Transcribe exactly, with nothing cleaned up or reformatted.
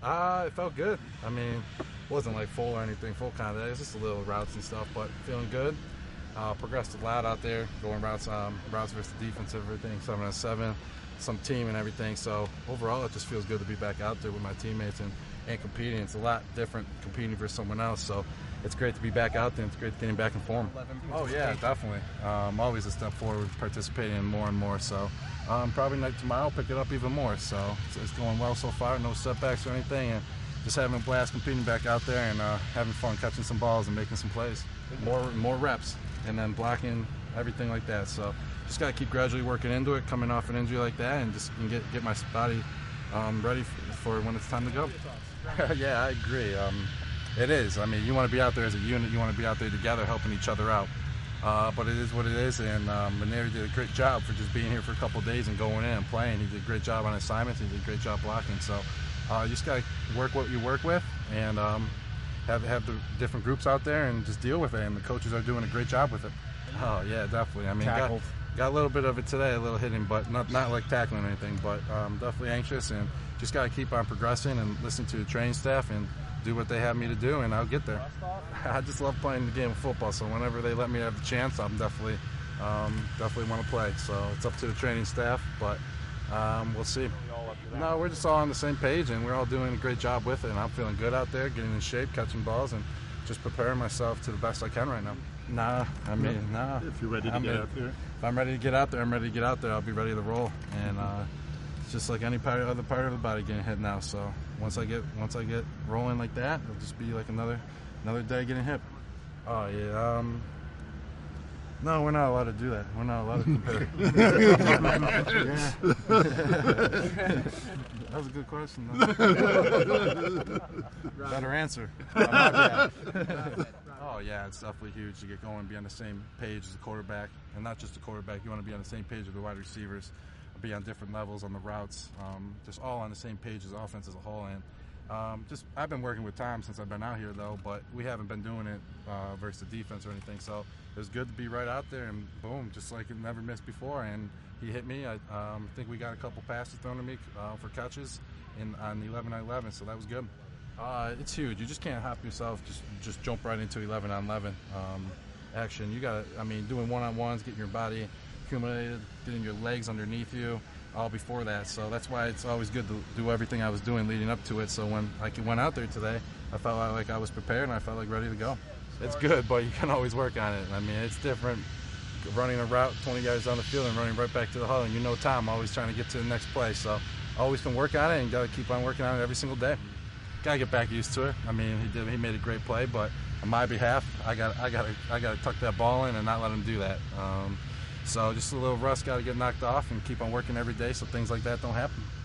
Uh, it felt good. I mean, it wasn't like full or anything, full contact. It was just a little routes and stuff, but feeling good. Uh, progressed a lot out there, going routes, um, routes versus defense, everything, seven on seven, some team and everything. So overall, it just feels good to be back out there with my teammates and, and competing. It's a lot different competing versus someone else. So it's great to be back out there. It's great getting back in form. Oh yeah, definitely. Um, always a step forward, participating in more and more. So um, probably like tomorrow, pick it up even more. So it's, it's going well so far. No setbacks or anything, and just having a blast competing back out there and uh, having fun catching some balls and making some plays. More more reps. And then blocking, everything like that. So just got to keep gradually working into it, coming off an injury like that, and just and get get my body um, ready for when it's time to go. Yeah, I agree. Um, it is. I mean, you want to be out there as a unit. You want to be out there together, helping each other out. Uh, but it is what it is, and um, Mainieri did a great job for just being here for a couple of days and going in and playing. He did a great job on assignments. He did a great job blocking. So uh, you just got to work what you work with, and um, have have the different groups out there and just deal with it, and the coaches are doing a great job with it. Oh yeah, definitely. I mean, got, got a little bit of it today, a little hitting, but not not like tackling or anything, but um, definitely anxious, and just got to keep on progressing and listen to the training staff and do what they have me to do, and I'll get there. I just love playing the game of football, so whenever they let me have the chance, I'm definitely um, definitely want to play. So it's up to the training staff, but um, we'll see. No, we're just all on the same page, and we're all doing a great job with it, and I'm feeling good out there, getting in shape, catching balls, and just preparing myself to the best I can right now. Nah, I mean, nah. If you're ready to I'm get in, out there. If I'm ready to get out there, I'm ready to get out there. I'll be ready to roll, and uh, it's just like any part, other part of the body getting hit now. So once I get once I get rolling like that, it'll just be like another another day getting hit. Oh yeah. Um, No, we're not allowed to do that. We're not allowed to compare. That was a good question. Better answer. Oh, yeah, it's definitely huge to get going and be on the same page as the quarterback. And not just the quarterback. You want to be on the same page with the wide receivers, be on different levels on the routes, um, just all on the same page as the offense as a whole. And Um, just I've been working with Tom since I've been out here, though, but we haven't been doing it uh, versus the defense or anything. So it was good to be right out there and boom, just like it never missed before. And he hit me. I um, think we got a couple passes thrown to me uh, for catches in on the eleven on eleven, so that was good. Uh, it's huge. You just can't hop yourself, just just jump right into eleven on eleven um, action. You got to, I mean, doing one-on-ones, getting your body accumulated, getting your legs underneath you. All before that, so that's why it's always good to do everything I was doing leading up to it. So when I went out there today, I felt like I was prepared and I felt like ready to go. It's good, but you can always work on it. I mean, it's different running a route twenty yards down the field and running right back to the huddle. And you know Tom, always trying to get to the next play. So always can work on it and got to keep on working on it every single day. Got to get back used to it. I mean, he did. He made a great play, but on my behalf, I got I got I got to tuck that ball in and not let him do that. Um, So just a little rust got to get knocked off and keep on working every day so things like that don't happen.